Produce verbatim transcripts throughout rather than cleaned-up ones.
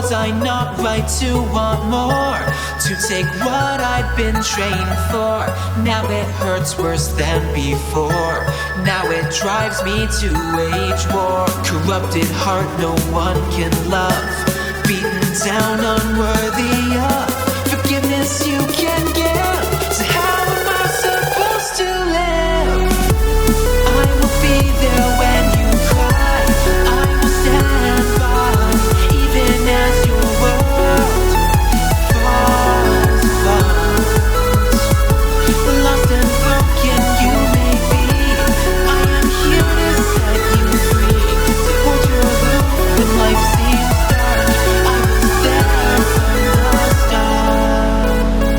Was I not right to want more? To take what I've been trained for? Now it hurts worse than before. Now it drives me to wage war. Corrupted heart no one can love. Beaten down, unworthy of forgiveness you can give. So how am I supposed to live? I will be there when you cry. I will stand by, even as your world falls apart. Lost and broken you may be. I am here to set you free. To hold your roof when life seems dark. I was there from the start.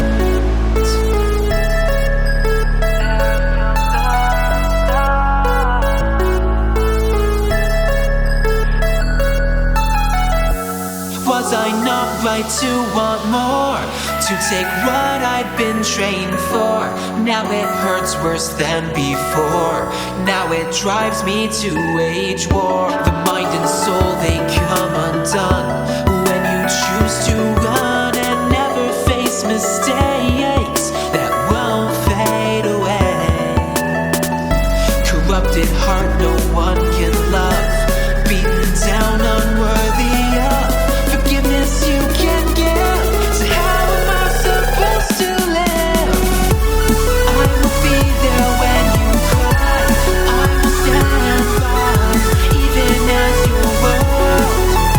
Was I not right to want more? To take what I've been trained for? Now it hurts worse than before. Now it drives me to wage war. The mind and soul, they come undone when you choose to run and never face mistakes that won't fade away. Corrupted heart no one can love. Beaten down, unworthy of forgiveness you can give. So how am I supposed to live? I will be there when you cry. I will stand by, even as your world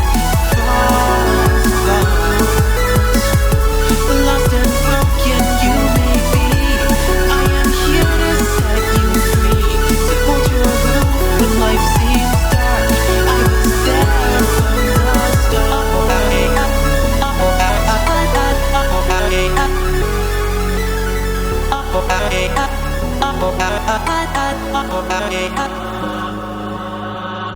falls apart. Lost and broken you may be. I am here to set you free. To hold your roof when life seems dark. I was there from the start. Up, up, up, up, up, up, up, up, up, up, up, up, up, up, up, up, up,